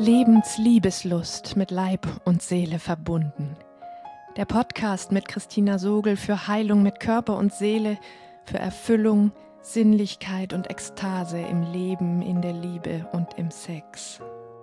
Lebensliebeslust mit Leib und Seele verbunden. Der Podcast mit Christina Sogel für Heilung mit Körper und Seele, für Erfüllung, Sinnlichkeit und Ekstase im Leben, in der Liebe und im Sex.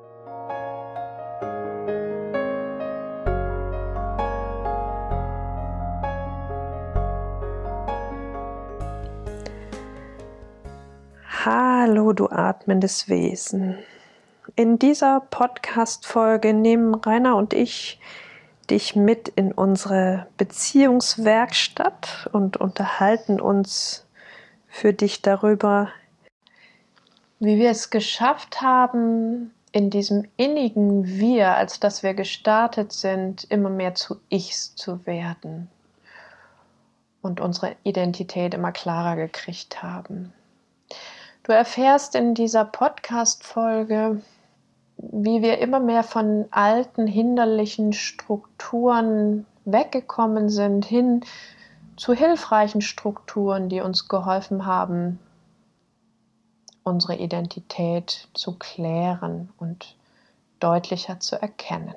Hallo, du atmendes Wesen. In dieser Podcast-Folge nehmen Rainer und ich dich mit in unsere Beziehungswerkstatt und unterhalten uns für dich darüber, wie wir es geschafft haben, in diesem innigen Wir, als dass wir gestartet sind, immer mehr zu Ichs zu werden und unsere Identität immer klarer gekriegt haben. Du erfährst in dieser Podcast-Folge, wie wir immer mehr von alten, hinderlichen Strukturen weggekommen sind, hin zu hilfreichen Strukturen, die uns geholfen haben, unsere Identität zu klären und deutlicher zu erkennen.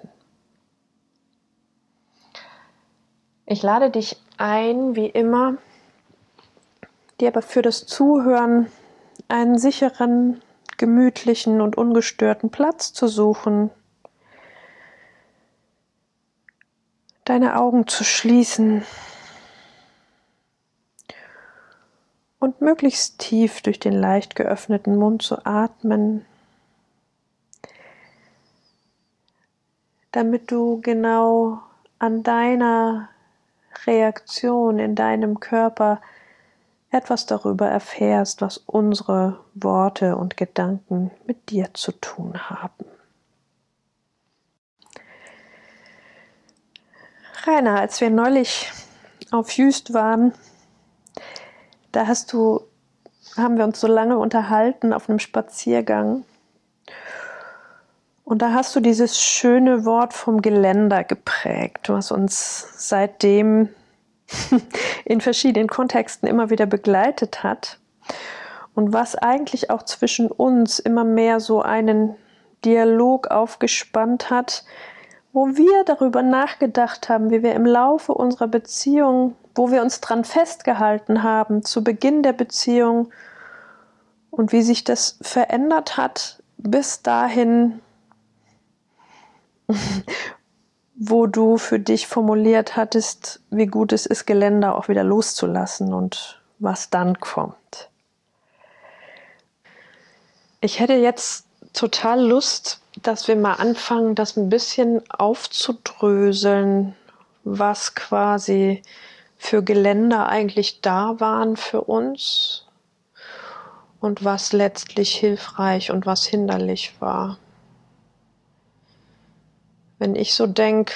Ich lade dich ein, wie immer, dir aber für das Zuhören einen sicheren, gemütlichen und ungestörten Platz zu suchen, deine Augen zu schließen und möglichst tief durch den leicht geöffneten Mund zu atmen, damit du genau an deiner Reaktion in deinem Körper etwas darüber erfährst, was unsere Worte und Gedanken mit dir zu tun haben. Rainer, als wir neulich auf Jüst waren, da haben wir uns so lange unterhalten auf einem Spaziergang. Und da hast du dieses schöne Wort vom Geländer geprägt, was uns seitdem in verschiedenen Kontexten immer wieder begleitet hat und was eigentlich auch zwischen uns immer mehr so einen Dialog aufgespannt hat, wo wir darüber nachgedacht haben, wie wir im Laufe unserer Beziehung, wo wir uns dran festgehalten haben, zu Beginn der Beziehung und wie sich das verändert hat bis dahin, wo du für dich formuliert hattest, wie gut es ist, Geländer auch wieder loszulassen und was dann kommt. Ich hätte jetzt total Lust, dass wir mal anfangen, das ein bisschen aufzudröseln, was quasi für Geländer eigentlich da waren für uns und was letztlich hilfreich und was hinderlich war. Wenn ich so denke,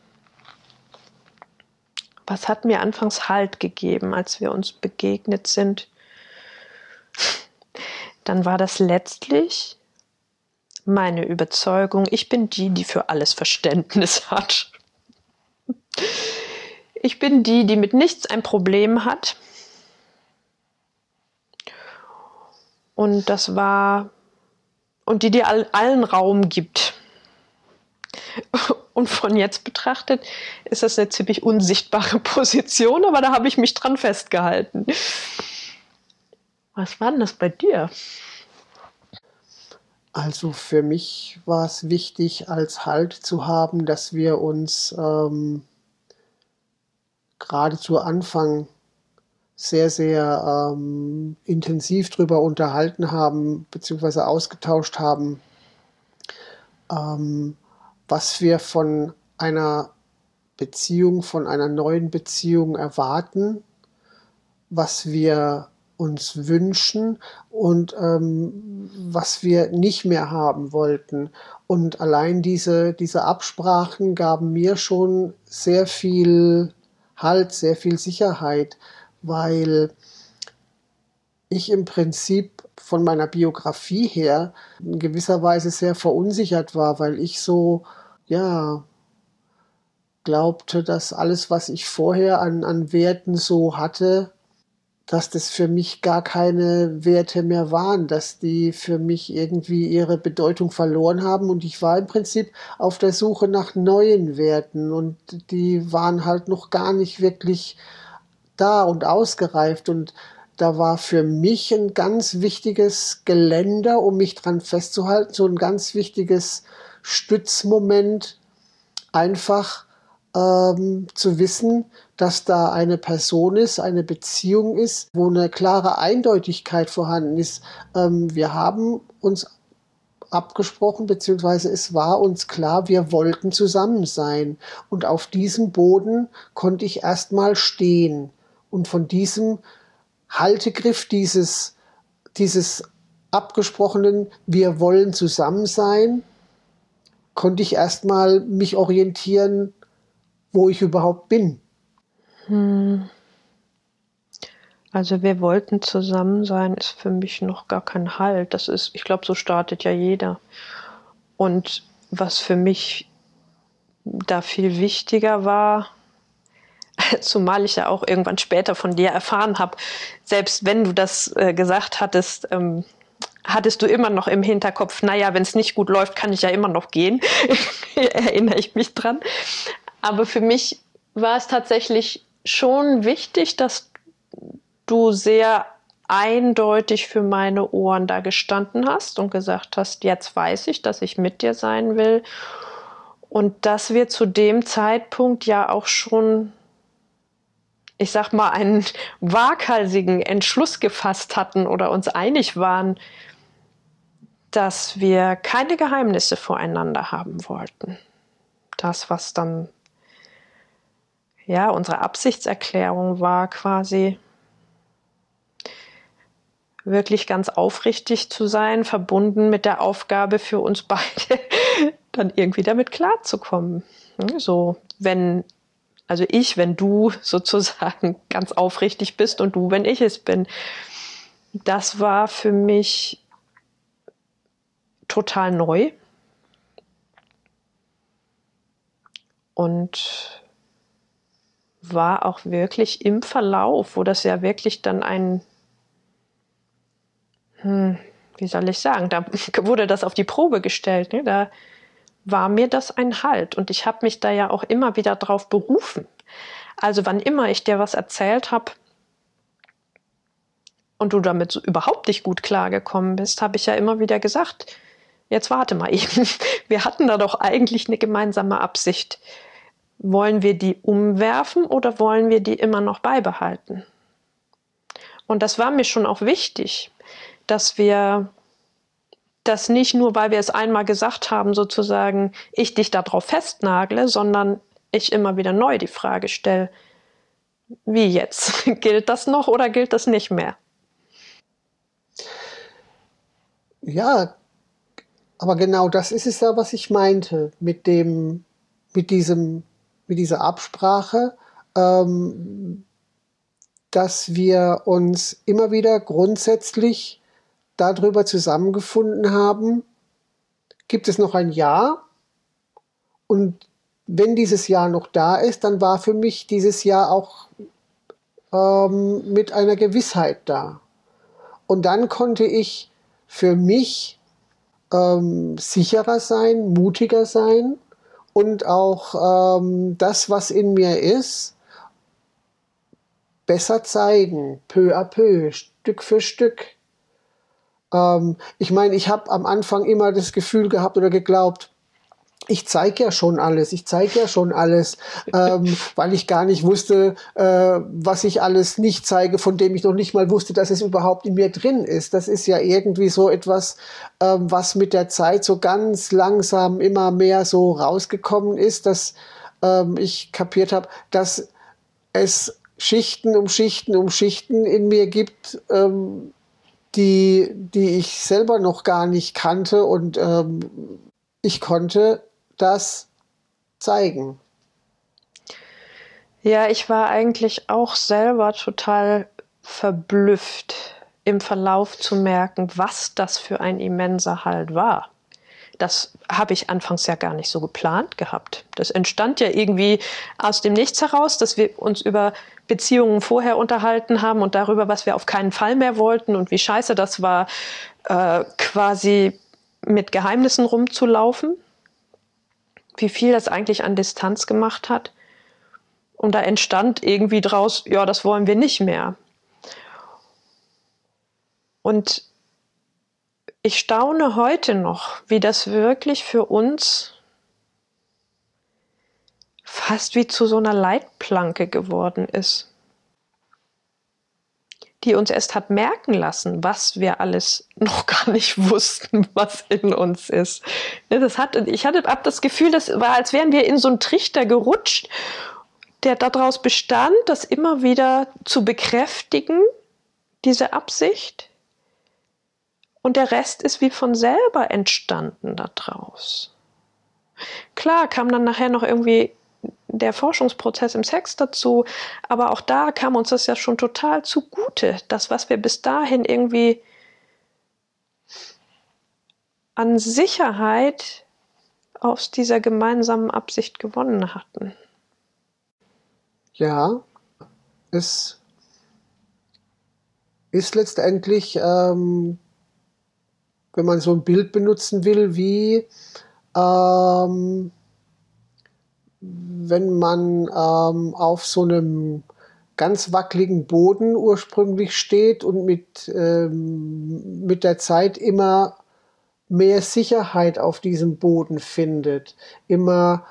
was hat mir anfangs Halt gegeben, als wir uns begegnet sind, dann war das letztlich meine Überzeugung, ich bin die, die für alles Verständnis hat. Ich bin die, die mit nichts ein Problem hat. Und die allen Raum gibt. Und von jetzt betrachtet ist das eine ziemlich unsichtbare Position, aber da habe ich mich dran festgehalten. Was war denn das bei dir? Also für mich war es wichtig, als Halt zu haben, dass wir uns gerade zu Anfang sehr, sehr intensiv darüber unterhalten haben, beziehungsweise ausgetauscht haben, was wir von einer Beziehung, von einer neuen Beziehung erwarten, was wir uns wünschen und was wir nicht mehr haben wollten. Und allein diese Absprachen gaben mir schon sehr viel Halt, sehr viel Sicherheit, weil ich im Prinzip von meiner Biografie her in gewisser Weise sehr verunsichert war, weil ich so, glaubte, dass alles, was ich vorher an Werten so hatte, dass das für mich gar keine Werte mehr waren, dass die für mich irgendwie ihre Bedeutung verloren haben und ich war im Prinzip auf der Suche nach neuen Werten und die waren halt noch gar nicht wirklich da und ausgereift und da war für mich ein ganz wichtiges Geländer, um mich dran festzuhalten, so ein ganz wichtiges Stützmoment, einfach zu wissen, dass da eine Person ist, eine Beziehung ist, wo eine klare Eindeutigkeit vorhanden ist. Wir haben uns abgesprochen, beziehungsweise es war uns klar, wir wollten zusammen sein. Und auf diesem Boden konnte ich erstmal stehen. Und von diesem Haltegriff, dieses abgesprochenen, wir wollen zusammen sein, konnte ich erstmal mich orientieren, wo ich überhaupt bin. Also wir wollten zusammen sein, ist für mich noch gar kein Halt. Das ist, ich glaube, so startet ja jeder. Und was für mich da viel wichtiger war, zumal ich ja auch irgendwann später von dir erfahren habe, selbst wenn du das gesagt hattest, hattest du immer noch im Hinterkopf, naja, wenn es nicht gut läuft, kann ich ja immer noch gehen. Erinnere ich mich dran. Aber für mich war es tatsächlich schon wichtig, dass du sehr eindeutig für meine Ohren da gestanden hast und gesagt hast, jetzt weiß ich, dass ich mit dir sein will. Und dass wir zu dem Zeitpunkt ja auch schon, ich sag mal, einen waghalsigen Entschluss gefasst hatten oder uns einig waren, dass wir keine Geheimnisse voreinander haben wollten. Das, was dann ja unsere Absichtserklärung war, quasi wirklich ganz aufrichtig zu sein, verbunden mit der Aufgabe für uns beide, dann irgendwie damit klarzukommen. So, wenn du sozusagen ganz aufrichtig bist und du, wenn ich es bin. Das war für mich total neu. Und war auch wirklich im Verlauf, wo das ja wirklich dann wie soll ich sagen, da wurde das auf die Probe gestellt, ne? Da war mir das ein Halt und ich habe mich da ja auch immer wieder drauf berufen. Also wann immer ich dir was erzählt habe und du damit so überhaupt nicht gut klargekommen bist, habe ich ja immer wieder gesagt, jetzt warte mal eben, wir hatten da doch eigentlich eine gemeinsame Absicht. Wollen wir die umwerfen oder wollen wir die immer noch beibehalten? Und das war mir schon auch wichtig, dass wir das nicht nur, weil wir es einmal gesagt haben, sozusagen, ich dich darauf festnagle, sondern ich immer wieder neu die Frage stelle, wie jetzt? Gilt das noch oder gilt das nicht mehr? Ja, aber genau das ist es ja, was ich meinte mit dieser Absprache, dass wir uns immer wieder grundsätzlich darüber zusammengefunden haben, gibt es noch ein Ja? Und wenn dieses Jahr noch da ist, dann war für mich dieses Jahr auch mit einer Gewissheit da. Und dann konnte ich für mich sicherer sein, mutiger sein und auch das, was in mir ist, besser zeigen, peu à peu, Stück für Stück. Ich meine, ich habe am Anfang immer das Gefühl gehabt oder geglaubt, ich zeige ja schon alles, weil ich gar nicht wusste, was ich alles nicht zeige, von dem ich noch nicht mal wusste, dass es überhaupt in mir drin ist. Das ist ja irgendwie so etwas, was mit der Zeit so ganz langsam immer mehr so rausgekommen ist, dass ich kapiert habe, dass es Schichten um Schichten um Schichten in mir gibt, die ich selber noch gar nicht kannte und ich konnte das zeigen. Ja, ich war eigentlich auch selber total verblüfft, im Verlauf zu merken, was das für ein immenser Halt war. Das habe ich anfangs ja gar nicht so geplant gehabt. Das entstand ja irgendwie aus dem Nichts heraus, dass wir uns über Beziehungen vorher unterhalten haben und darüber, was wir auf keinen Fall mehr wollten und wie scheiße das war, quasi mit Geheimnissen rumzulaufen, wie viel das eigentlich an Distanz gemacht hat. Und da entstand irgendwie draus, ja, das wollen wir nicht mehr. Und ich staune heute noch, wie das wirklich für uns fast wie zu so einer Leitplanke geworden ist, die uns erst hat merken lassen, was wir alles noch gar nicht wussten, was in uns ist. Ich hatte das Gefühl, das war, als wären wir in so einen Trichter gerutscht, der daraus bestand, das immer wieder zu bekräftigen, diese Absicht. Und der Rest ist wie von selber entstanden daraus. Klar kam dann nachher noch irgendwie der Forschungsprozess im Sex dazu, aber auch da kam uns das ja schon total zugute, das, was wir bis dahin irgendwie an Sicherheit aus dieser gemeinsamen Absicht gewonnen hatten. Ja, es ist letztendlich, wenn man so ein Bild benutzen will, wie wenn man auf so einem ganz wackeligen Boden ursprünglich steht und mit der Zeit immer mehr Sicherheit auf diesem Boden findet. Immer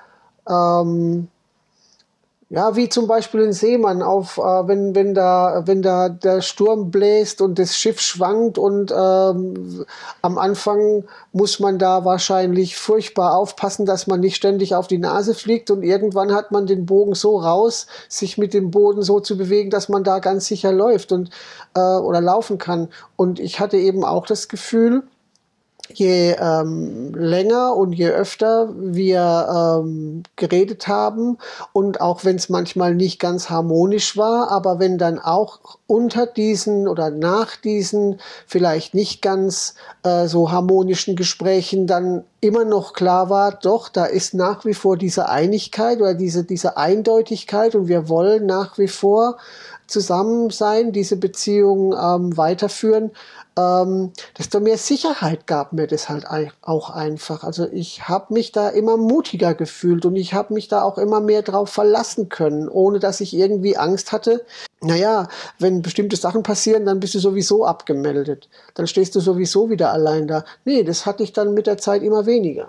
ja, wie zum Beispiel ein Seemann wenn da der Sturm bläst und das Schiff schwankt und am Anfang muss man da wahrscheinlich furchtbar aufpassen, dass man nicht ständig auf die Nase fliegt und irgendwann hat man den Bogen so raus, sich mit dem Boden so zu bewegen, dass man da ganz sicher läuft und oder laufen kann. Und ich hatte eben auch das Gefühl, je länger und je öfter wir geredet haben und auch wenn es manchmal nicht ganz harmonisch war, aber wenn dann auch unter diesen oder nach diesen vielleicht nicht ganz so harmonischen Gesprächen dann immer noch klar war, doch, da ist nach wie vor diese Einigkeit oder diese Eindeutigkeit und wir wollen nach wie vor zusammen sein, diese Beziehung weiterführen, desto mehr Sicherheit gab mir das halt auch einfach. Also ich habe mich da immer mutiger gefühlt und ich habe mich da auch immer mehr drauf verlassen können, ohne dass ich irgendwie Angst hatte. Naja, wenn bestimmte Sachen passieren, dann bist du sowieso abgemeldet. Dann stehst du sowieso wieder allein da. Nee, das hatte ich dann mit der Zeit immer weniger.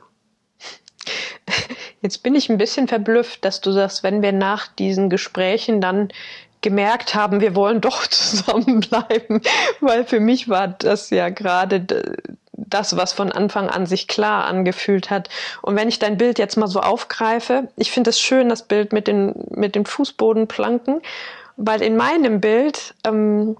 Jetzt bin ich ein bisschen verblüfft, dass du sagst, wenn wir nach diesen Gesprächen dann gemerkt haben, wir wollen doch zusammenbleiben, weil für mich war das ja gerade das, was von Anfang an sich klar angefühlt hat. Und wenn ich dein Bild jetzt mal so aufgreife, ich finde es schön, das Bild mit den Fußbodenplanken, weil in meinem Bild sind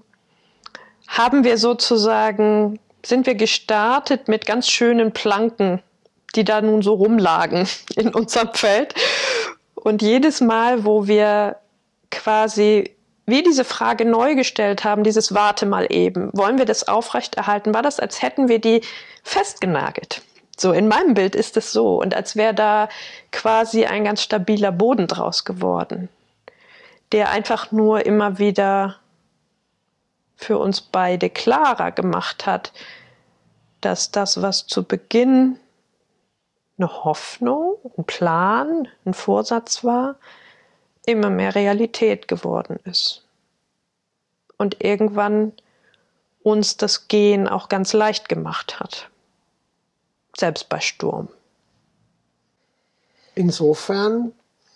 wir gestartet mit ganz schönen Planken, die da nun so rumlagen in unserem Feld. Und jedes Mal, wo wir quasi wie diese Frage neu gestellt haben, dieses Warte mal eben, wollen wir das aufrechterhalten, war das, als hätten wir die festgenagelt. So, in meinem Bild ist es so. Und als wäre da quasi ein ganz stabiler Boden draus geworden, der einfach nur immer wieder für uns beide klarer gemacht hat, dass das, was zu Beginn eine Hoffnung, ein Plan, ein Vorsatz war, immer mehr Realität geworden ist. Und irgendwann uns das Gehen auch ganz leicht gemacht hat. Selbst bei Sturm. Insofern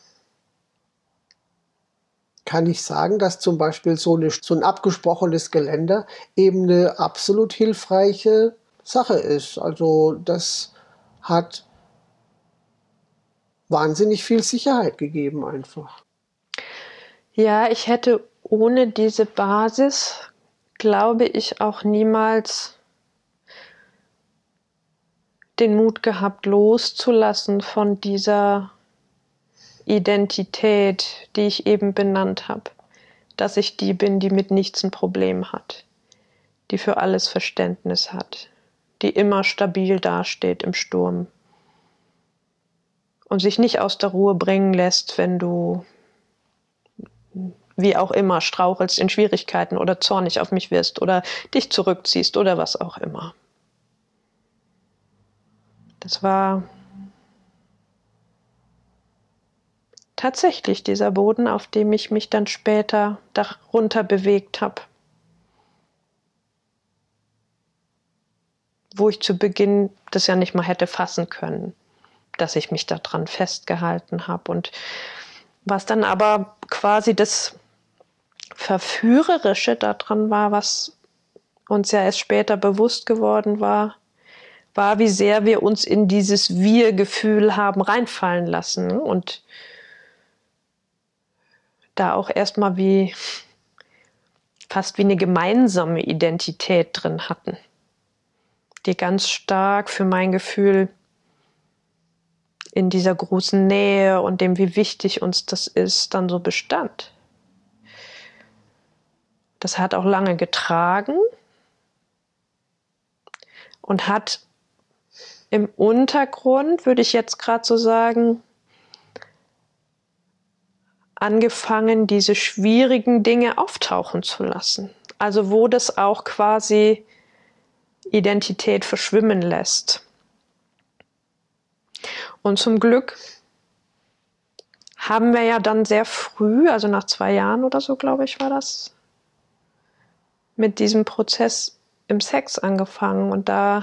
kann ich sagen, dass zum Beispiel so ein abgesprochenes Geländer eben eine absolut hilfreiche Sache ist. Also das hat wahnsinnig viel Sicherheit gegeben einfach. Ja, ich hätte ohne diese Basis, glaube ich, auch niemals den Mut gehabt, loszulassen von dieser Identität, die ich eben benannt habe. Dass ich die bin, die mit nichts ein Problem hat, die für alles Verständnis hat, die immer stabil dasteht im Sturm und sich nicht aus der Ruhe bringen lässt, wenn wie auch immer, strauchelst in Schwierigkeiten oder zornig auf mich wirst oder dich zurückziehst oder was auch immer. Das war tatsächlich dieser Boden, auf dem ich mich dann später darunter bewegt habe. Wo ich zu Beginn das ja nicht mal hätte fassen können, dass ich mich daran festgehalten habe. Und was dann aber quasi das Verführerische daran war, was uns ja erst später bewusst geworden war, wie sehr wir uns in dieses Wir-Gefühl haben reinfallen lassen und da auch erstmal fast wie eine gemeinsame Identität drin hatten, die ganz stark für mein Gefühl in dieser großen Nähe und dem, wie wichtig uns das ist, dann so bestand. Das hat auch lange getragen und hat im Untergrund, würde ich jetzt gerade so sagen, angefangen, diese schwierigen Dinge auftauchen zu lassen. Also wo das auch quasi Identität verschwimmen lässt. Und zum Glück haben wir ja dann sehr früh, also nach 2 Jahren oder so, glaube ich, war das, mit diesem Prozess im Sex angefangen. Und da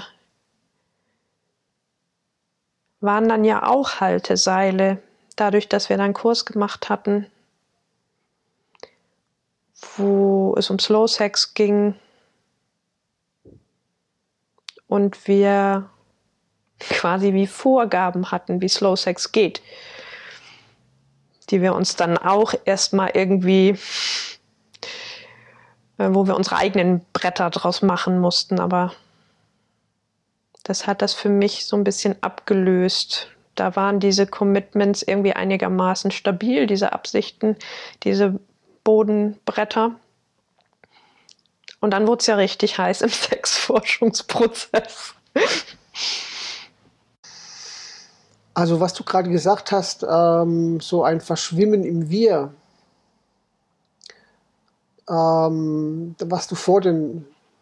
waren dann ja auch Halteseile, dadurch, dass wir dann einen Kurs gemacht hatten, wo es um Slow Sex ging und wir quasi wie Vorgaben hatten, wie Slow Sex geht, die wir uns dann auch erstmal irgendwie, wo wir unsere eigenen Bretter draus machen mussten, aber das hat das für mich so ein bisschen abgelöst. Da waren diese Commitments irgendwie einigermaßen stabil, diese Absichten, diese Bodenbretter. Und dann wurde es ja richtig heiß im Sexforschungsprozess. Also was du gerade gesagt hast, so ein Verschwimmen im Wir, was du vor dem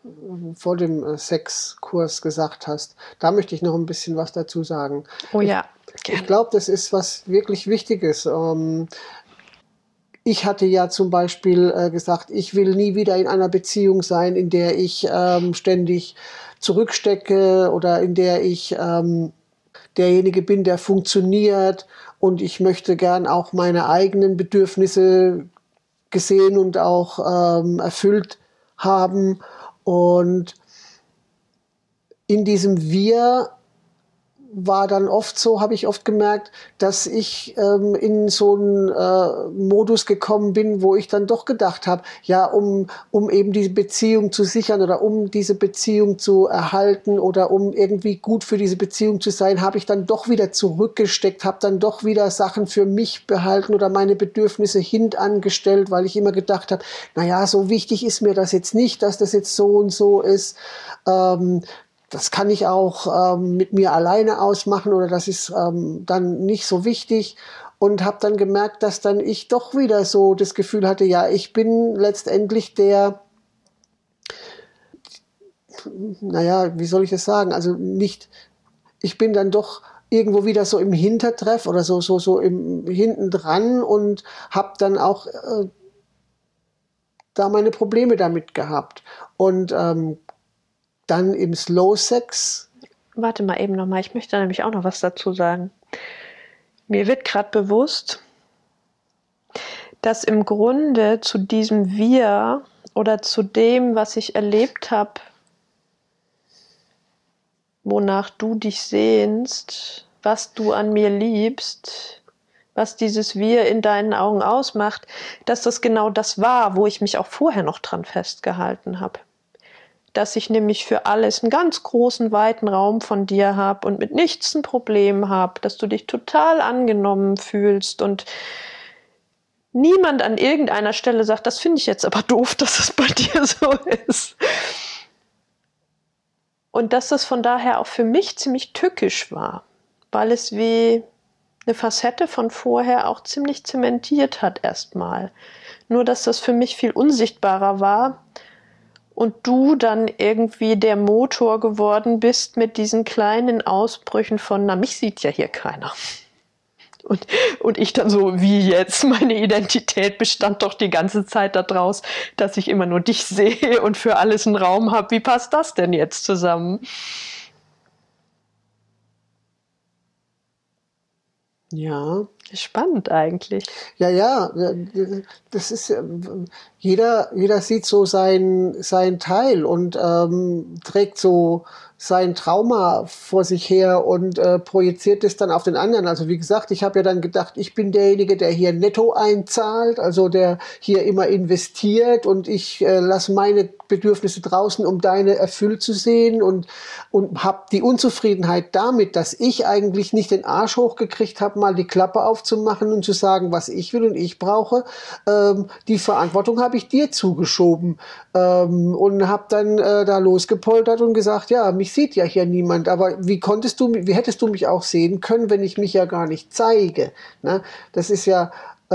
Sexkurs gesagt hast, da möchte ich noch ein bisschen was dazu sagen. Oh ja, gerne. Ich glaube, das ist was wirklich Wichtiges. Ich hatte ja zum Beispiel gesagt, ich will nie wieder in einer Beziehung sein, in der ich ständig zurückstecke oder in der ich derjenige bin, der funktioniert, und ich möchte gern auch meine eigenen Bedürfnisse gesehen und auch erfüllt haben. Und in diesem Wir war dann oft so, habe ich oft gemerkt, dass ich in so einen Modus gekommen bin, wo ich dann doch gedacht habe, ja, um eben diese Beziehung zu sichern oder um diese Beziehung zu erhalten oder um irgendwie gut für diese Beziehung zu sein, habe ich dann doch wieder zurückgesteckt, habe dann doch wieder Sachen für mich behalten oder meine Bedürfnisse hintangestellt, weil ich immer gedacht habe, naja, so wichtig ist mir das jetzt nicht, dass das jetzt so und so ist. Das kann ich auch mit mir alleine ausmachen oder das ist dann nicht so wichtig, und habe dann gemerkt, dass dann ich doch wieder so das Gefühl hatte, ja, ich bin letztendlich der, naja, wie soll ich das sagen, also nicht, ich bin dann doch irgendwo wieder so im Hintertreff oder so im hinten dran und habe dann auch da meine Probleme damit gehabt. Und dann im Slow Sex. Warte mal eben nochmal, ich möchte nämlich auch noch was dazu sagen. Mir wird gerade bewusst, dass im Grunde zu diesem Wir oder zu dem, was ich erlebt habe, wonach du dich sehnst, was du an mir liebst, was dieses Wir in deinen Augen ausmacht, dass das genau das war, wo ich mich auch vorher noch dran festgehalten habe. Dass ich nämlich für alles einen ganz großen, weiten Raum von dir habe und mit nichts ein Problem habe, dass du dich total angenommen fühlst und niemand an irgendeiner Stelle sagt, das finde ich jetzt aber doof, dass es bei dir so ist. Und dass das von daher auch für mich ziemlich tückisch war, weil es wie eine Facette von vorher auch ziemlich zementiert hat erstmal. nur dass das für mich viel unsichtbarer war und du dann irgendwie der Motor geworden bist mit diesen kleinen Ausbrüchen von, na, mich sieht ja hier keiner. Und ich dann so, wie jetzt? Meine Identität bestand doch die ganze Zeit daraus, dass ich immer nur dich sehe und für alles einen Raum habe. Wie passt das denn jetzt zusammen? Ja. Spannend eigentlich. Ja, das ist jeder sieht so sein Teil und trägt so sein Trauma vor sich her und projiziert es dann auf den anderen. Also wie gesagt, ich habe ja dann gedacht, ich bin derjenige, der hier netto einzahlt, also der hier immer investiert und ich lasse meine Bedürfnisse draußen, um deine erfüllt zu sehen und habe die Unzufriedenheit damit, dass ich eigentlich nicht den Arsch hochgekriegt habe, mal die Klappe aufzumachen und zu sagen, was ich will und ich brauche. Die Verantwortung habe ich dir zugeschoben und habe dann da losgepoltert und gesagt, ja, mich sieht ja hier niemand, aber wie hättest du mich auch sehen können, wenn ich mich ja gar nicht zeige? Ne? Das ist ja,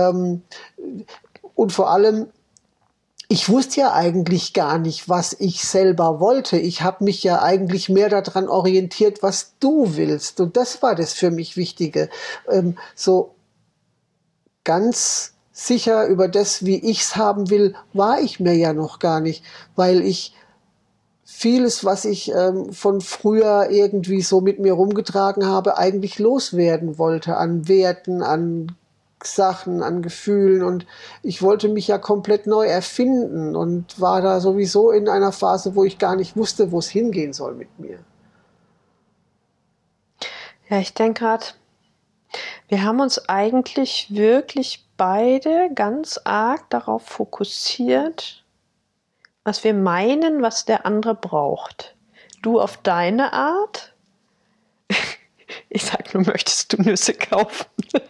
und vor allem, ich wusste ja eigentlich gar nicht, was ich selber wollte. Ich habe mich ja eigentlich mehr daran orientiert, was du willst. Und das war das für mich Wichtige. So ganz sicher über das, wie ich's haben will, war ich mir ja noch gar nicht, weil ich vieles, was ich von früher irgendwie so mit mir rumgetragen habe, eigentlich loswerden wollte an Werten, an Sachen, an Gefühlen und ich wollte mich ja komplett neu erfinden und war da sowieso in einer Phase, wo ich gar nicht wusste, wo es hingehen soll mit mir. Ja, ich denke gerade, wir haben uns eigentlich wirklich beide ganz arg darauf fokussiert, was wir meinen, was der andere braucht. Du auf deine Art. Ich sag nur, möchtest du Nüsse kaufen?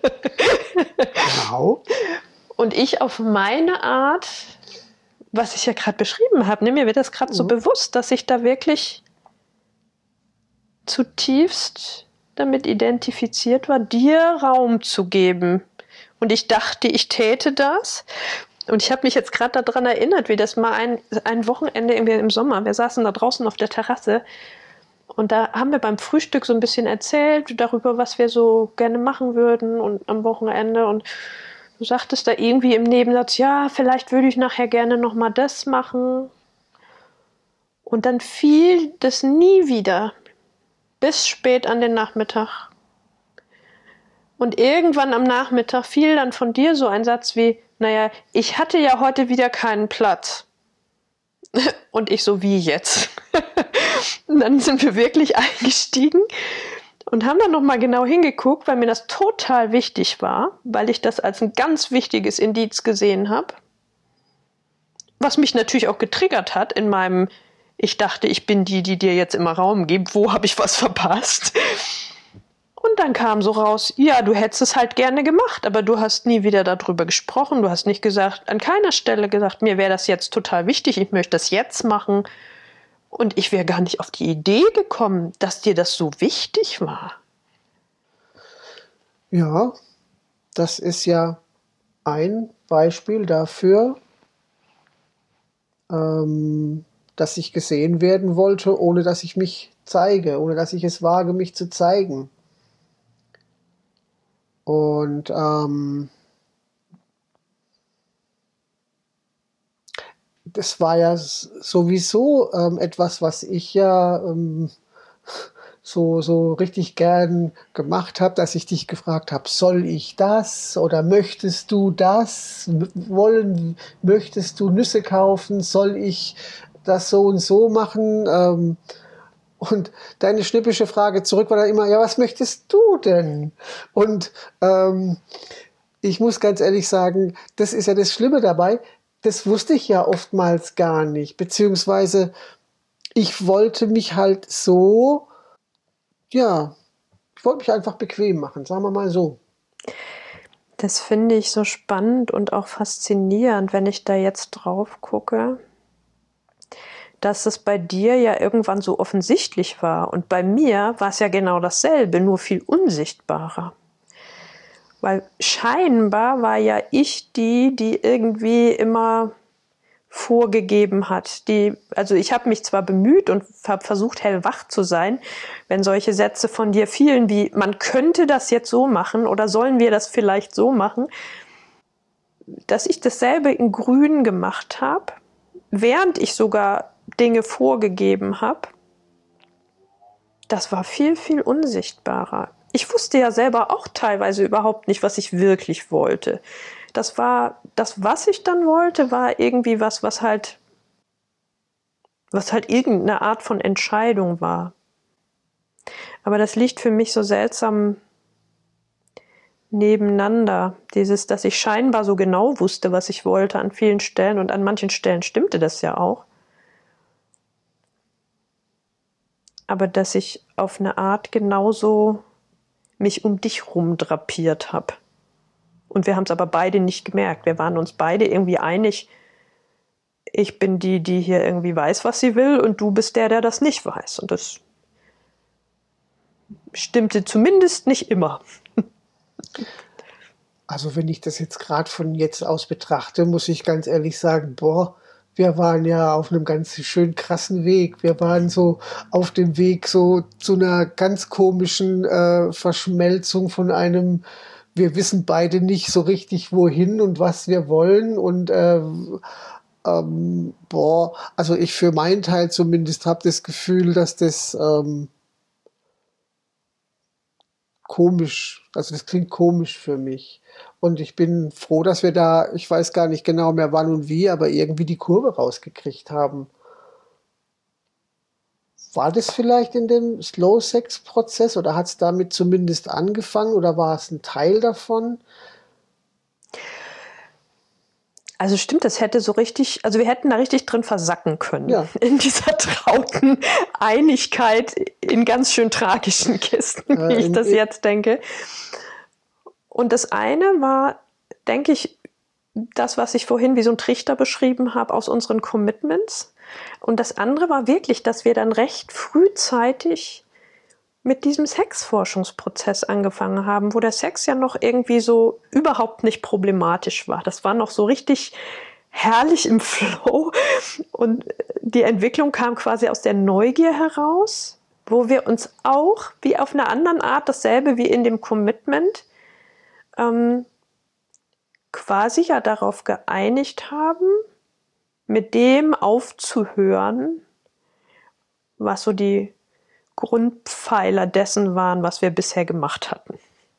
Genau. Und ich auf meine Art, was ich ja gerade beschrieben habe. Mir wird das gerade so bewusst, dass ich da wirklich zutiefst damit identifiziert war, dir Raum zu geben. Und ich dachte, ich täte das. Und ich habe mich jetzt gerade daran erinnert, wie das mal ein Wochenende irgendwie im Sommer, wir saßen da draußen auf der Terrasse und da haben wir beim Frühstück so ein bisschen erzählt darüber, was wir so gerne machen würden und am Wochenende und du sagtest da irgendwie im Nebensatz, ja, vielleicht würde ich nachher gerne nochmal das machen. Und dann fiel das nie wieder, bis spät an den Nachmittag. Und irgendwann am Nachmittag fiel dann von dir so ein Satz wie, naja, ich hatte ja heute wieder keinen Platz. Und ich so, wie jetzt? Und dann sind wir wirklich eingestiegen und haben dann nochmal genau hingeguckt, weil mir das total wichtig war, weil ich das als ein ganz wichtiges Indiz gesehen habe. Was mich natürlich auch getriggert hat in meinem, ich dachte, ich bin die dir jetzt immer Raum gibt, wo habe ich was verpasst? Und dann kam so raus, ja, du hättest es halt gerne gemacht, aber du hast nie wieder darüber gesprochen, du hast nicht gesagt, an keiner Stelle gesagt, mir wäre das jetzt total wichtig, ich möchte das jetzt machen. Und ich wäre gar nicht auf die Idee gekommen, dass dir das so wichtig war. Ja, das ist ja ein Beispiel dafür, dass ich gesehen werden wollte, ohne dass ich mich zeige, ohne dass ich es wage, mich zu zeigen. Und das war ja sowieso etwas, was ich ja so richtig gern gemacht habe, dass ich dich gefragt habe, soll ich das oder möchtest du das? Möchtest du Nüsse kaufen? Soll ich das so und so machen? Und deine schnippische Frage zurück war dann immer, ja, was möchtest du denn? Und ich muss ganz ehrlich sagen, das ist ja das Schlimme dabei, das wusste ich ja oftmals gar nicht, beziehungsweise ich wollte mich halt so, ja, ich wollte mich einfach bequem machen, sagen wir mal so. Das finde ich so spannend und auch faszinierend, wenn ich da jetzt drauf gucke, dass es bei dir ja irgendwann so offensichtlich war. Und bei mir war es ja genau dasselbe, nur viel unsichtbarer. Weil scheinbar war ja ich die irgendwie immer vorgegeben hat. Also ich habe mich zwar bemüht und habe versucht, hellwach zu sein, wenn solche Sätze von dir fielen wie, man könnte das jetzt so machen oder sollen wir das vielleicht so machen, dass ich dasselbe in Grün gemacht habe, während ich sogar Dinge vorgegeben habe. Das war viel, viel unsichtbarer. Ich wusste ja selber auch teilweise überhaupt nicht, was ich wirklich wollte. Was ich dann wollte, war irgendwie was halt irgendeine Art von Entscheidung war. Aber das liegt für mich so seltsam nebeneinander. Dass ich scheinbar so genau wusste, was ich wollte an vielen Stellen und an manchen Stellen stimmte das ja auch. Aber dass ich auf eine Art genauso mich um dich rumdrapiert habe. Und wir haben es aber beide nicht gemerkt. Wir waren uns beide irgendwie einig, ich bin die hier irgendwie weiß, was sie will, und du bist der das nicht weiß. Und das stimmte zumindest nicht immer. Also wenn ich das jetzt gerade von jetzt aus betrachte, muss ich ganz ehrlich sagen, wir waren ja auf einem ganz schön krassen Weg. Wir waren so auf dem Weg so zu einer ganz komischen Verschmelzung von einem, wir wissen beide nicht so richtig wohin und was wir wollen, und also ich für meinen Teil zumindest habe das Gefühl, dass das komisch, also das klingt komisch für mich. Und ich bin froh, dass wir da, ich weiß gar nicht genau mehr wann und wie, aber irgendwie die Kurve rausgekriegt haben. War das vielleicht in dem Slow-Sex-Prozess oder hat es damit zumindest angefangen oder war es ein Teil davon? Also stimmt, das hätte so richtig, also wir hätten da richtig drin versacken können. Ja. In dieser trauten Einigkeit in ganz schön tragischen Kisten, wie ich das jetzt denke. Und das eine war, denke ich, das, was ich vorhin wie so ein Trichter beschrieben habe aus unseren Commitments. Und das andere war wirklich, dass wir dann recht frühzeitig mit diesem Sexforschungsprozess angefangen haben, wo der Sex ja noch irgendwie so überhaupt nicht problematisch war. Das war noch so richtig herrlich im Flow. Und die Entwicklung kam quasi aus der Neugier heraus, wo wir uns auch wie auf einer anderen Art, dasselbe wie in dem Commitment, quasi ja darauf geeinigt haben, mit dem aufzuhören, was so die Grundpfeiler dessen waren, was wir bisher gemacht hatten.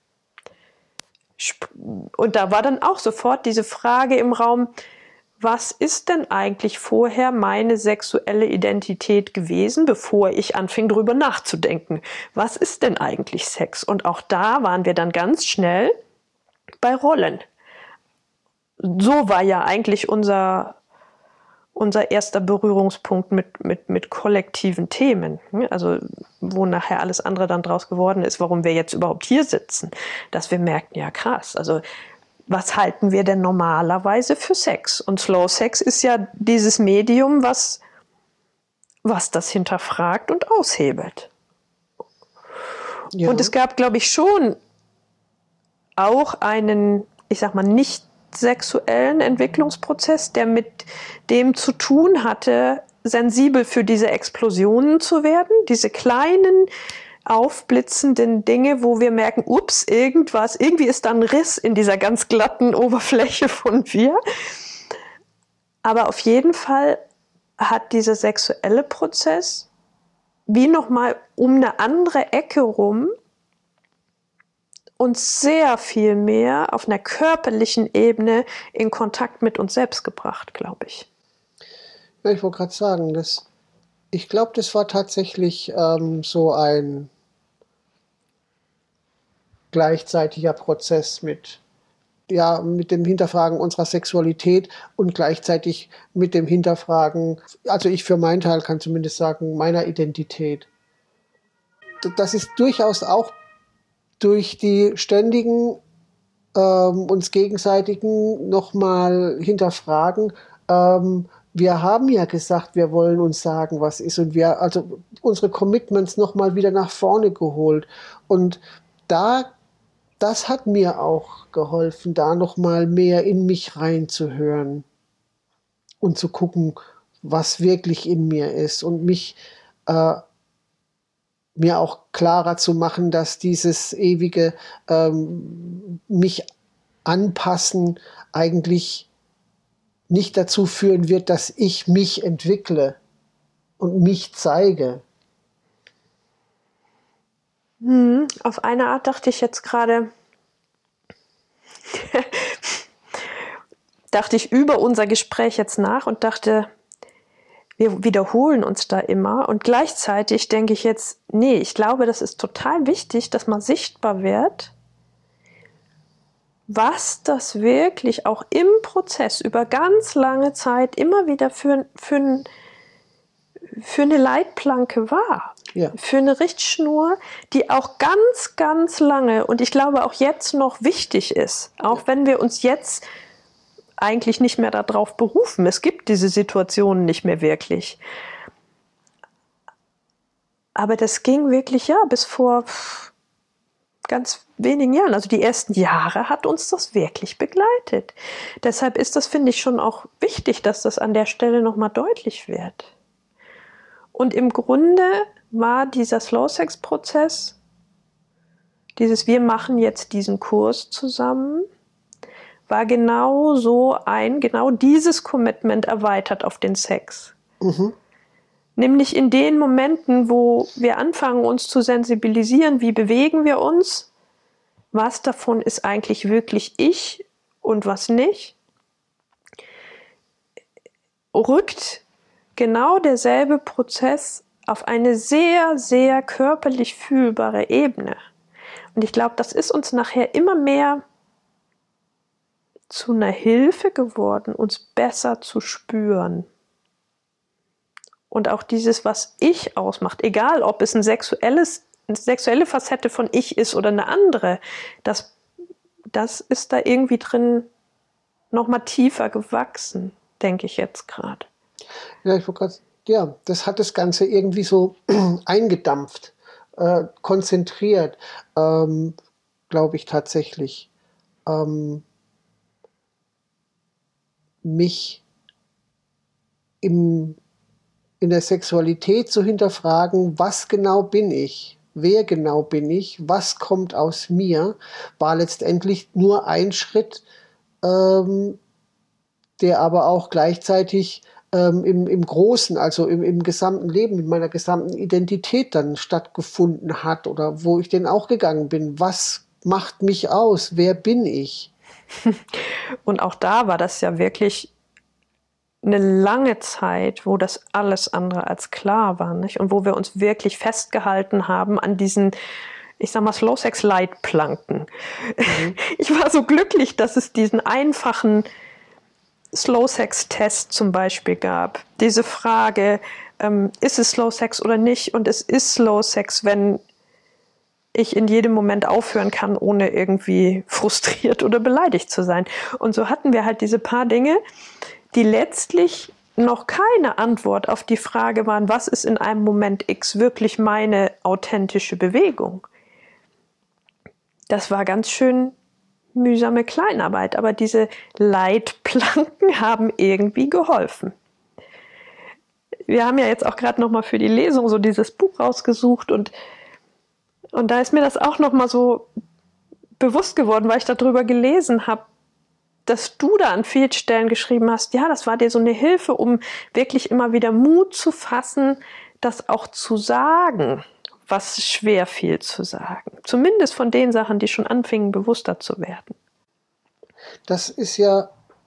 Und da war dann auch sofort diese Frage im Raum, was ist denn eigentlich vorher meine sexuelle Identität gewesen, bevor ich anfing, darüber nachzudenken? Was ist denn eigentlich Sex? Und auch da waren wir dann ganz schnell bei Rollen. So war ja eigentlich unser erster Berührungspunkt mit kollektiven Themen. Also wo nachher alles andere dann draus geworden ist, warum wir jetzt überhaupt hier sitzen. Dass wir merkten, ja krass, also was halten wir denn normalerweise für Sex? Und Slow Sex ist ja dieses Medium, was das hinterfragt und aushebelt. Ja. Und es gab, glaube ich, schon auch einen, ich sag mal, nicht sexuellen Entwicklungsprozess, der mit dem zu tun hatte, sensibel für diese Explosionen zu werden, diese kleinen, aufblitzenden Dinge, wo wir merken, ups, irgendwie ist da ein Riss in dieser ganz glatten Oberfläche von wir. Aber auf jeden Fall hat dieser sexuelle Prozess wie nochmal um eine andere Ecke rum uns sehr viel mehr auf einer körperlichen Ebene in Kontakt mit uns selbst gebracht, glaube ich. Ja, ich wollte gerade sagen, ich glaube, das war tatsächlich so ein gleichzeitiger Prozess mit dem Hinterfragen unserer Sexualität und gleichzeitig mit dem Hinterfragen, also ich für meinen Teil kann zumindest sagen, meiner Identität. Das ist durchaus auch durch die ständigen uns gegenseitigen nochmal hinterfragen. Wir haben ja gesagt, wir wollen uns sagen, was ist, und unsere Commitments nochmal wieder nach vorne geholt. Und da das hat mir auch geholfen, da noch mal mehr in mich reinzuhören und zu gucken, was wirklich in mir ist und mir auch klarer zu machen, dass dieses ewige mich anpassen eigentlich nicht dazu führen wird, dass ich mich entwickle und mich zeige. Auf eine Art dachte ich jetzt gerade, dachte ich über unser Gespräch jetzt nach und dachte, wir wiederholen uns da immer. Und gleichzeitig denke ich jetzt, nee, ich glaube, das ist total wichtig, dass man sichtbar wird, was das wirklich auch im Prozess über ganz lange Zeit immer wieder für eine Leitplanke war. Ja. Für eine Richtschnur, die auch ganz, ganz lange und ich glaube auch jetzt noch wichtig ist. Auch wenn wir uns jetzt eigentlich nicht mehr darauf berufen. Es gibt diese Situationen nicht mehr wirklich. Aber das ging wirklich, ja, bis vor ganz wenigen Jahren. Also die ersten Jahre hat uns das wirklich begleitet. Deshalb ist das, finde ich, schon auch wichtig, dass das an der Stelle nochmal deutlich wird. Und im Grunde war dieser Slow-Sex-Prozess, wir machen jetzt diesen Kurs zusammen, war genau dieses Commitment erweitert auf den Sex. Mhm. Nämlich in den Momenten, wo wir anfangen, uns zu sensibilisieren, wie bewegen wir uns, was davon ist eigentlich wirklich ich und was nicht, rückt genau derselbe Prozess auf eine sehr, sehr körperlich fühlbare Ebene. Und ich glaube, das ist uns nachher immer mehr zu einer Hilfe geworden, uns besser zu spüren. Und auch dieses, was ich ausmacht, egal ob es eine sexuelle Facette von ich ist oder eine andere, das ist da irgendwie drin nochmal tiefer gewachsen, denke ich jetzt gerade. Ja, das hat das Ganze irgendwie so eingedampft, konzentriert, glaube ich tatsächlich. Mich in der Sexualität zu hinterfragen, was genau bin ich, wer genau bin ich, was kommt aus mir, war letztendlich nur ein Schritt, der aber auch gleichzeitig im Großen, also im gesamten Leben, in meiner gesamten Identität dann stattgefunden hat oder wo ich denn auch gegangen bin. Was macht mich aus? Wer bin ich? Und auch da war das ja wirklich eine lange Zeit, wo das alles andere als klar war, nicht? Und wo wir uns wirklich festgehalten haben an diesen, ich sag mal, Slow-Sex-Leitplanken. Mhm. Ich war so glücklich, dass es diesen einfachen Slow-Sex-Test zum Beispiel gab. Diese Frage, ist es Slow-Sex oder nicht? Und es ist Slow-Sex, wenn ich in jedem Moment aufhören kann, ohne irgendwie frustriert oder beleidigt zu sein. Und so hatten wir halt diese paar Dinge, die letztlich noch keine Antwort auf die Frage waren, was ist in einem Moment X wirklich meine authentische Bewegung? Das war ganz schön mühsame Kleinarbeit, aber diese Leitplanken haben irgendwie geholfen. Wir haben ja jetzt auch gerade noch mal für die Lesung so dieses Buch rausgesucht und da ist mir das auch noch mal so bewusst geworden, weil ich darüber gelesen habe, dass du da an vielen Stellen geschrieben hast, ja, das war dir so eine Hilfe, um wirklich immer wieder Mut zu fassen, das auch zu sagen, was schwer fiel zu sagen. Zumindest von den Sachen, die schon anfingen, bewusster zu werden. Das ist ja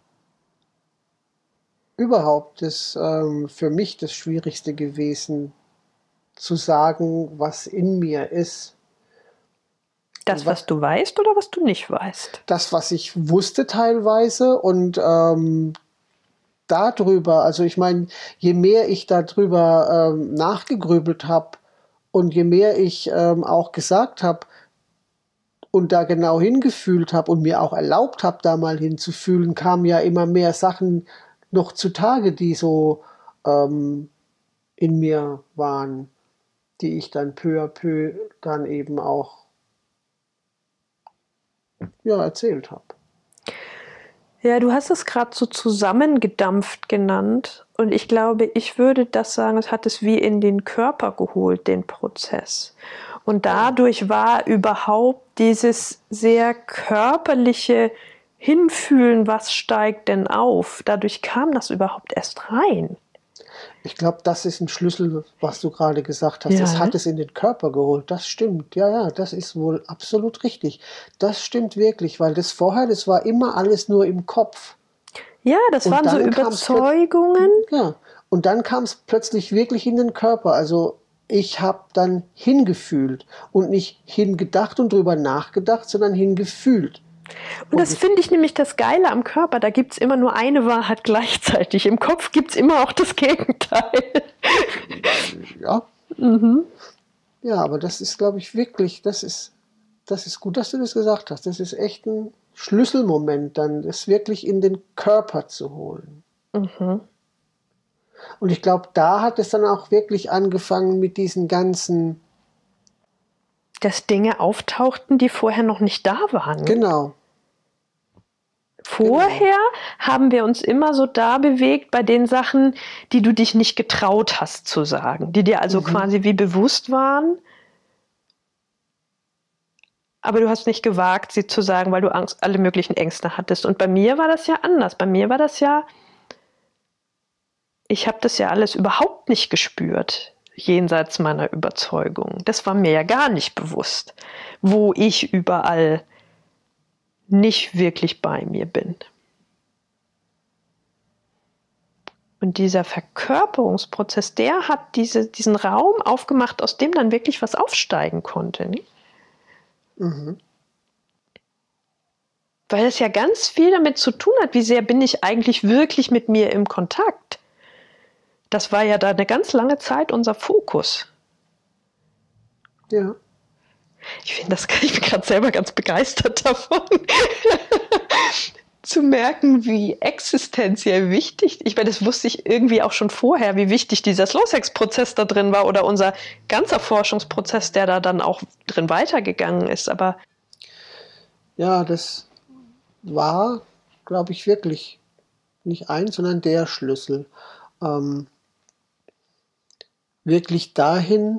überhaupt für mich das Schwierigste gewesen, zu sagen, was in mir ist. Das, was du weißt oder was du nicht weißt? Das, was ich wusste teilweise und darüber, also ich meine, je mehr ich darüber nachgegrübelt habe und je mehr ich auch gesagt habe und da genau hingefühlt habe und mir auch erlaubt habe, da mal hinzufühlen, kamen ja immer mehr Sachen noch zutage, die so in mir waren, die ich dann peu à peu dann eben auch erzählt habe. Ja, du hast es gerade so zusammengedampft genannt. Und ich glaube, ich würde das sagen, es hat es wie in den Körper geholt, den Prozess. Und dadurch war überhaupt dieses sehr körperliche Hinfühlen, was steigt denn auf, dadurch kam das überhaupt erst rein. Ich glaube, das ist ein Schlüssel, was du gerade gesagt hast. Ja, Es hat ne? es in den Körper geholt. Das stimmt. Ja, das ist wohl absolut richtig. Das stimmt wirklich, weil das vorher, das war immer alles nur im Kopf. Ja, das Und waren so dann kam es Überzeugungen. und dann kam es plötzlich wirklich in den Körper. Also ich habe dann hingefühlt und nicht hingedacht und drüber nachgedacht, sondern hingefühlt. Und das finde ich nämlich das Geile am Körper. Da gibt es immer nur eine Wahrheit gleichzeitig. Im Kopf gibt es immer auch das Gegenteil. Ja. Ja, aber das ist, glaube ich, wirklich, das ist gut, dass du das gesagt hast. Das ist echt ein Schlüsselmoment, dann das wirklich in den Körper zu holen. Und ich glaube, da hat es dann auch wirklich angefangen mit diesen ganzen. Dass Dinge auftauchten, die vorher noch nicht da waren. Genau. Vorher haben wir uns immer so da bewegt bei den Sachen, die du dich nicht getraut hast zu sagen, die dir also quasi wie bewusst waren, aber du hast nicht gewagt, sie zu sagen, weil du Angst, alle möglichen Ängste hattest. Und bei mir war das ja anders. Bei mir war das ja, ich habe das ja alles überhaupt nicht gespürt, jenseits meiner Überzeugung. Das war mir ja gar nicht bewusst, wo ich überall nicht wirklich bei mir bin. Und dieser Verkörperungsprozess, der hat diesen Raum aufgemacht, aus dem dann wirklich was aufsteigen konnte. Ne? Weil es ja ganz viel damit zu tun hat, wie sehr bin ich eigentlich wirklich mit mir im Kontakt. Das war ja da eine ganz lange Zeit unser Fokus. Ja. Ich bin gerade selber ganz begeistert davon, zu merken, wie existenziell wichtig, ich meine, das wusste ich irgendwie auch schon vorher, wie wichtig dieser Slow-Sex-Prozess da drin war oder unser ganzer Forschungsprozess, der da dann auch drin weitergegangen ist. Aber Ja, das war, glaube ich, wirklich nicht ein, sondern der Schlüssel. Wirklich dahin,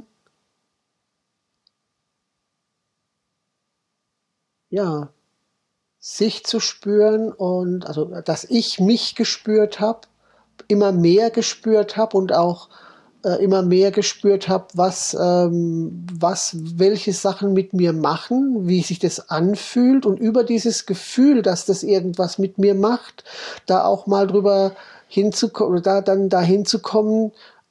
ja, sich zu spüren und also, dass ich mich gespürt habe, immer mehr gespürt habe und auch immer mehr gespürt habe, welche Sachen mit mir machen, wie sich das anfühlt und über dieses Gefühl, dass das irgendwas mit mir macht, da auch mal drüber hinzukommen, dahin zu kommen,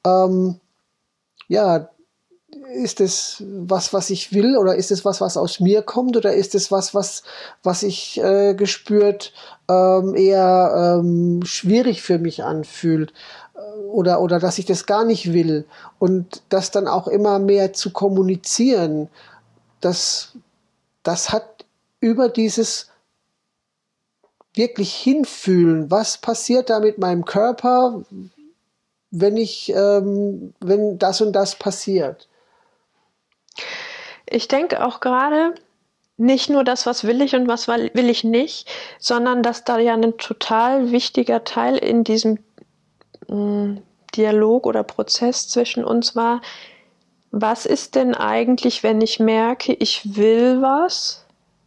ja, ist es was ich will oder ist es was aus mir kommt oder ist es was ich gespürt eher schwierig für mich anfühlt oder dass ich das gar nicht will und das dann auch immer mehr zu kommunizieren, das hat über dieses wirklich hinfühlen, was passiert da mit meinem Körper, wenn das und das passiert. ich denke auch gerade, nicht nur das, was will ich und was will ich nicht, sondern dass da ja ein total wichtiger Teil in diesem Dialog oder Prozess zwischen uns war, was ist denn eigentlich, wenn ich merke, ich will was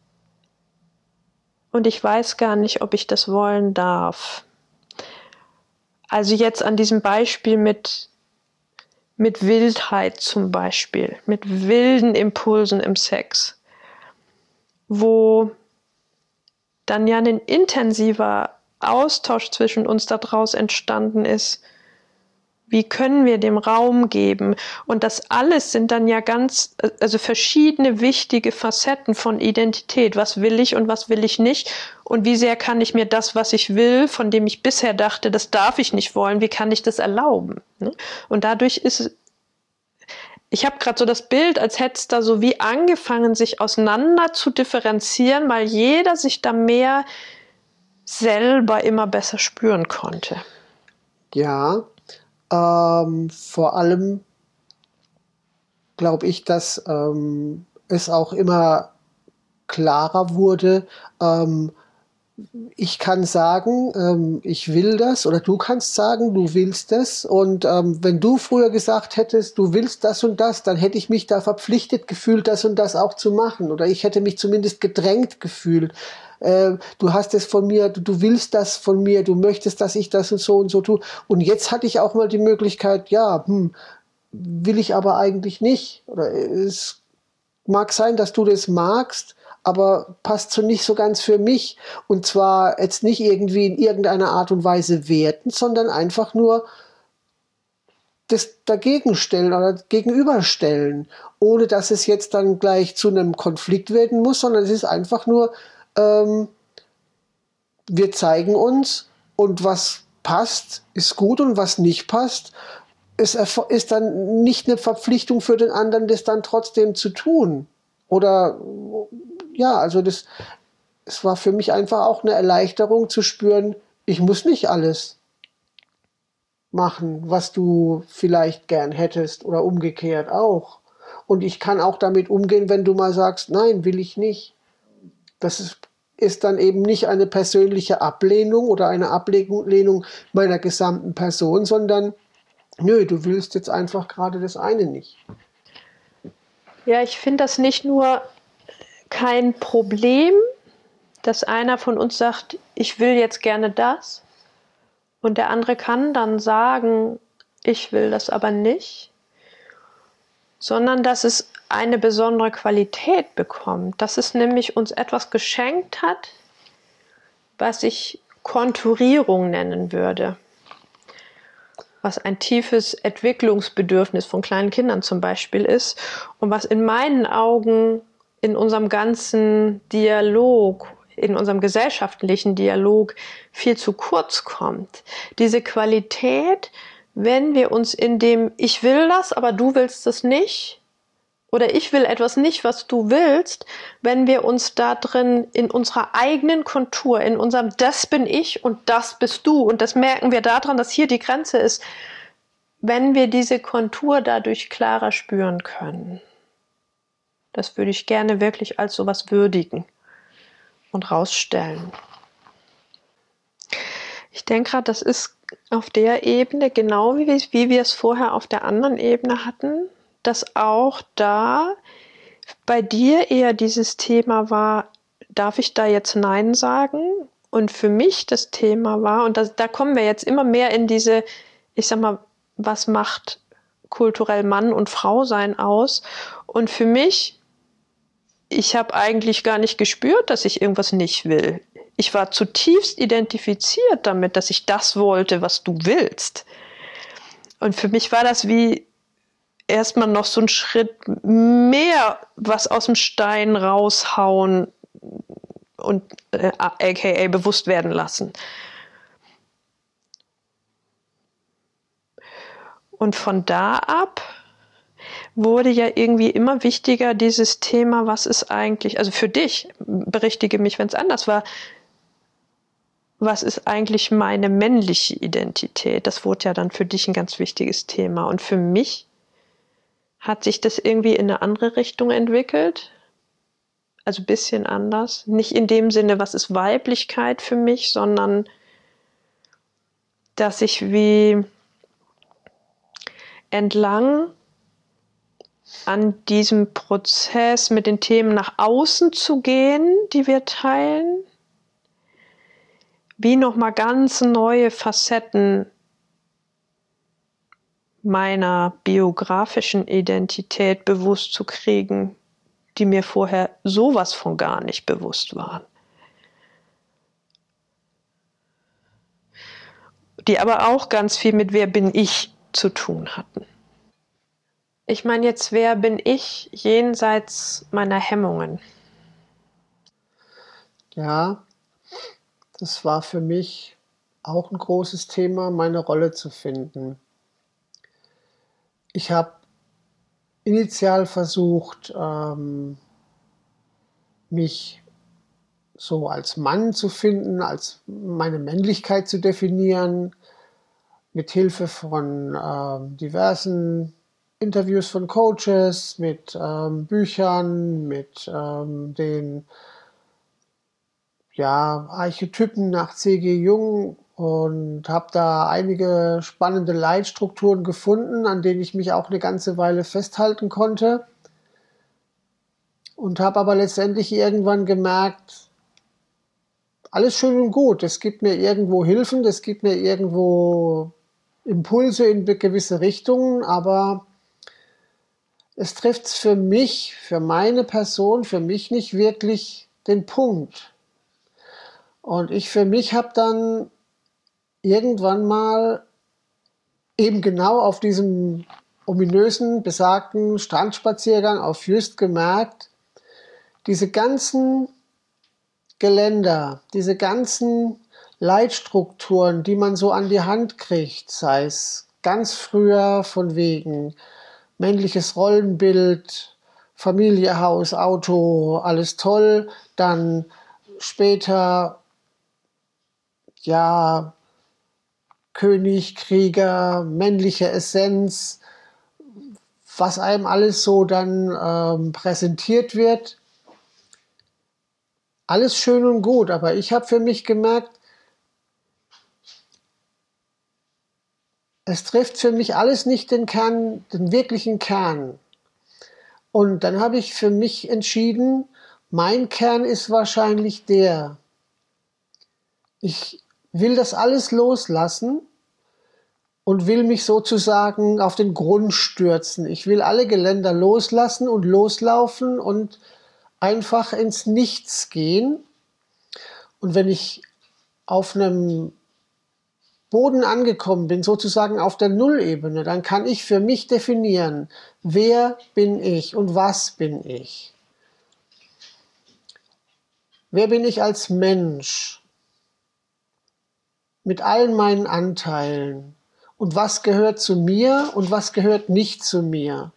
und ich weiß gar nicht, ob ich das wollen darf. Also jetzt an diesem Beispiel mit Wildheit zum Beispiel, mit wilden Impulsen im Sex, wo dann ja ein intensiver Austausch zwischen uns daraus entstanden ist. Wie können wir dem Raum geben? Und das alles sind dann ja also verschiedene wichtige Facetten von Identität. Was will ich und was will ich nicht? Und wie sehr kann ich mir das, was ich will, von dem ich bisher dachte, das darf ich nicht wollen, wie kann ich das erlauben? Und dadurch ich habe gerade so das Bild, als hätte es da so wie angefangen, sich auseinander zu differenzieren, weil jeder sich da mehr selber immer besser spüren konnte. Ja, vor allem glaube ich, dass es auch immer klarer wurde, ich kann sagen, ich will das, oder du kannst sagen, du willst das. Und wenn du früher gesagt hättest, du willst das und das, dann hätte ich mich da verpflichtet gefühlt, das und das auch zu machen. Oder ich hätte mich zumindest gedrängt gefühlt. Du hast es von mir, du willst das von mir, du möchtest, dass ich das und so tue. Und jetzt hatte ich auch mal die Möglichkeit, ja, will ich aber eigentlich nicht. Oder es mag sein, dass du das magst, aber passt so nicht so ganz für mich. Und zwar jetzt nicht irgendwie in irgendeiner Art und Weise werten, sondern einfach nur das dagegen stellen oder gegenüberstellen, ohne dass es jetzt dann gleich zu einem Konflikt werden muss, sondern es ist einfach nur, wir zeigen uns, und was passt, ist gut, und was nicht passt, ist dann nicht eine Verpflichtung für den anderen, das dann trotzdem zu tun. Oder ja, also es war für mich einfach auch eine Erleichterung zu spüren, ich muss nicht alles machen, was du vielleicht gern hättest, oder umgekehrt auch. Und ich kann auch damit umgehen, wenn du mal sagst, nein, will ich nicht. Das ist dann eben nicht eine persönliche Ablehnung oder eine Ablehnung meiner gesamten Person, sondern nö, du willst jetzt einfach gerade das eine nicht. Ja, ich finde das nicht nur kein Problem, dass einer von uns sagt, ich will jetzt gerne das, und der andere kann dann sagen, ich will das aber nicht, sondern dass es eine besondere Qualität bekommt, dass es nämlich uns etwas geschenkt hat, was ich Konturierung nennen würde, was ein tiefes Entwicklungsbedürfnis von kleinen Kindern zum Beispiel ist und was in meinen Augen in unserem ganzen Dialog, in unserem gesellschaftlichen Dialog viel zu kurz kommt. Diese Qualität, wenn wir uns in dem ich will das, aber du willst es nicht, oder ich will etwas nicht, was du willst, wenn wir uns da drin in unserer eigenen Kontur, in unserem das bin ich und das bist du, und das merken wir daran, dass hier die Grenze ist, wenn wir diese Kontur dadurch klarer spüren können. Das würde ich gerne wirklich als sowas würdigen und rausstellen. Ich denke gerade, das ist auf der Ebene, genau wie wir es vorher auf der anderen Ebene hatten, dass auch da bei dir eher dieses Thema war, darf ich da jetzt Nein sagen? Und für mich das Thema war, und da kommen wir jetzt immer mehr in diese, ich sag mal, was macht kulturell Mann und Frau sein aus? Und für mich, ich habe eigentlich gar nicht gespürt, dass ich irgendwas nicht will. Ich war zutiefst identifiziert damit, dass ich das wollte, was du willst. Und für mich war das wie erstmal noch so ein Schritt mehr, was aus dem Stein raushauen und aka bewusst werden lassen. Und von da ab wurde ja irgendwie immer wichtiger dieses Thema, was ist eigentlich, also für dich, berichtige mich, wenn es anders war, was ist eigentlich meine männliche Identität? Das wurde ja dann für dich ein ganz wichtiges Thema. Und für mich hat sich das irgendwie in eine andere Richtung entwickelt. Also ein bisschen anders. Nicht in dem Sinne, was ist Weiblichkeit für mich, sondern dass ich wie entlang an diesem Prozess mit den Themen nach außen zu gehen, die wir teilen, wie nochmal ganz neue Facetten meiner biografischen Identität bewusst zu kriegen, die mir vorher sowas von gar nicht bewusst waren. Die aber auch ganz viel mit wer bin ich zu tun hatten. Ich meine jetzt, wer bin ich jenseits meiner Hemmungen? Ja, das war für mich auch ein großes Thema, meine Rolle zu finden. Ich habe initial versucht, mich so als Mann zu finden, als meine Männlichkeit zu definieren, mit Hilfe von diversen Interviews von Coaches, mit Büchern, mit den Archetypen nach C.G. Jung und habe da einige spannende Leitstrukturen gefunden, an denen ich mich auch eine ganze Weile festhalten konnte. Und habe aber letztendlich irgendwann gemerkt, alles schön und gut, es gibt mir irgendwo Hilfen, es gibt mir irgendwo Impulse in gewisse Richtungen, aber es trifft für mich, für meine Person, für mich nicht wirklich den Punkt. Und ich für mich habe dann irgendwann mal eben genau auf diesem ominösen, besagten Strandspaziergang auf Jüst gemerkt, diese ganzen Geländer, diese ganzen Leitstrukturen, die man so an die Hand kriegt, sei es ganz früher von wegen männliches Rollenbild, Familie, Haus, Auto, alles toll, dann später, ja, König, Krieger, männliche Essenz, was einem alles so dann präsentiert wird. Alles schön und gut, aber ich habe für mich gemerkt, es trifft für mich alles nicht den Kern, den wirklichen Kern. Und dann habe ich für mich entschieden, mein Kern ist wahrscheinlich der. Ich will das alles loslassen und will mich sozusagen auf den Grund stürzen. Ich will alle Geländer loslassen und loslaufen und einfach ins Nichts gehen. Und wenn ich auf einem Boden angekommen bin, sozusagen auf der Nullebene, dann kann ich für mich definieren, wer bin ich und was bin ich. Wer bin ich als Mensch mit allen meinen Anteilen und was gehört zu mir und was gehört nicht zu mir.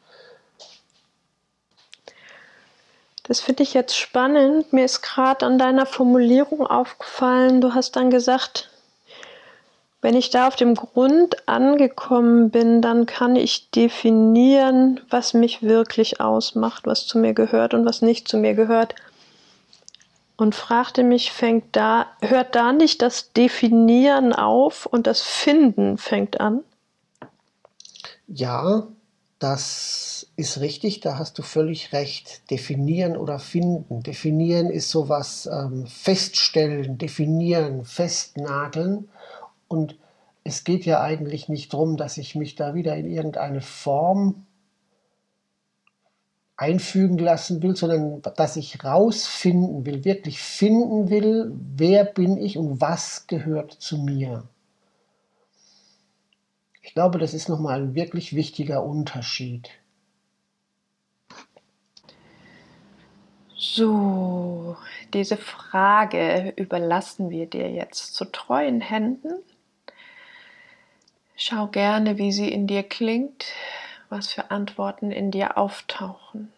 Das finde ich jetzt spannend. Mir ist gerade an deiner Formulierung aufgefallen, du hast dann gesagt, wenn ich da auf dem Grund angekommen bin, dann kann ich definieren, was mich wirklich ausmacht, was zu mir gehört und was nicht zu mir gehört. Und fragte mich, hört da nicht das Definieren auf und das Finden fängt an? Ja, das ist richtig, da hast du völlig recht. Definieren oder finden. Definieren ist sowas feststellen, definieren, festnageln. Und es geht ja eigentlich nicht darum, dass ich mich da wieder in irgendeine Form einfügen lassen will, sondern dass ich rausfinden will, wirklich finden will, wer bin ich und was gehört zu mir. Ich glaube, das ist nochmal ein wirklich wichtiger Unterschied. So, diese Frage überlassen wir dir jetzt zu treuen Händen. Schau gerne, wie sie in dir klingt, was für Antworten in dir auftauchen.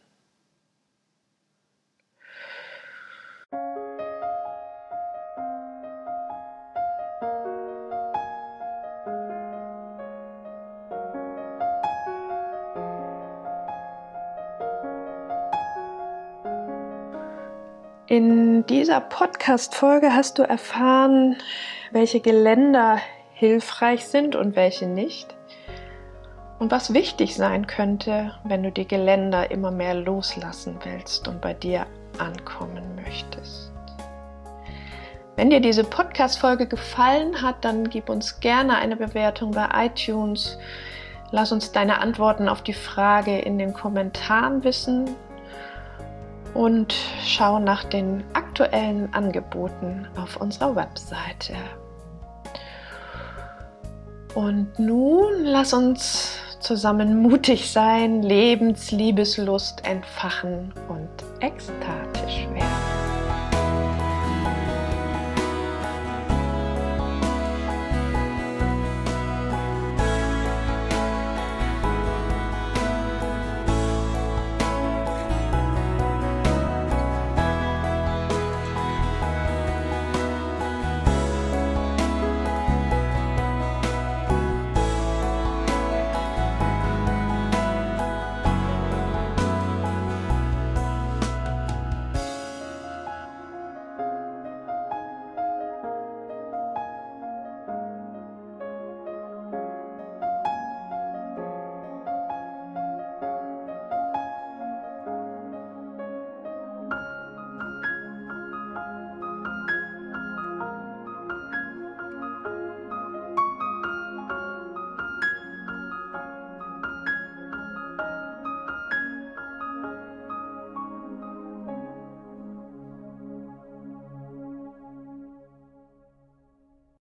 In dieser Podcast-Folge hast du erfahren, welche Geländer hilfreich sind und welche nicht. Und was wichtig sein könnte, wenn du die Geländer immer mehr loslassen willst und bei dir ankommen möchtest. Wenn dir diese Podcast-Folge gefallen hat, dann gib uns gerne eine Bewertung bei iTunes. Lass uns deine Antworten auf die Frage in den Kommentaren wissen. Und schau nach den aktuellen Angeboten auf unserer Webseite. Und nun lass uns zusammen mutig sein, Liebeslust entfachen und ekstatisch werden.